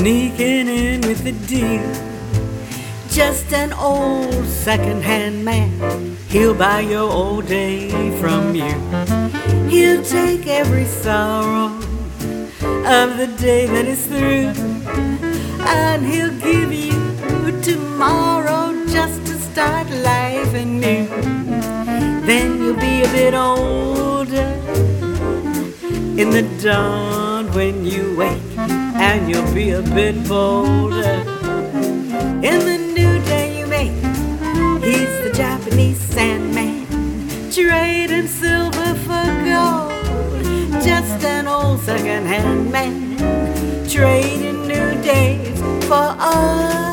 sneaking in with the deal. Just an old second-hand man, he'll buy your old day from you. He'll take every sorrow of the day that is through, and he'll give you tomorrow just to start life anew. Then you'll be a bit older in the dawn when you wake, and you'll be a bit bolder in the new day you make. He's the Japanese Sandman, trading silver for gold. Just an old second-hand man, trading new days for old.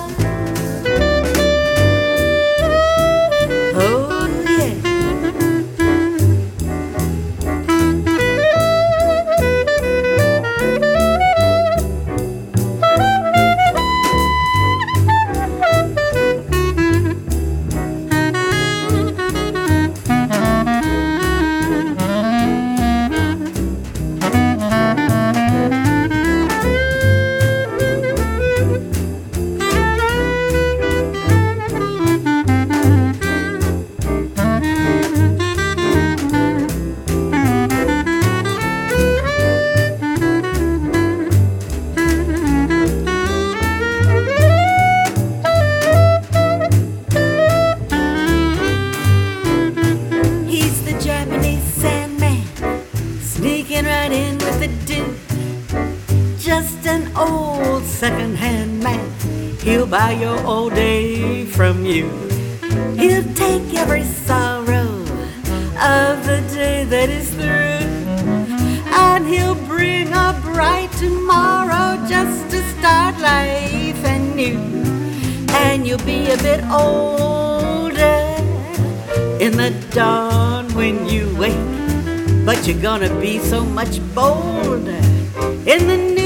Sneaking right in with the dew. Just an old second-hand man, he'll buy your old day from you. He'll take every sorrow of the day that is through, and he'll bring a bright tomorrow just to start life anew. And you'll be a bit older in the dawn when you wake, but you're gonna be so much bolder in the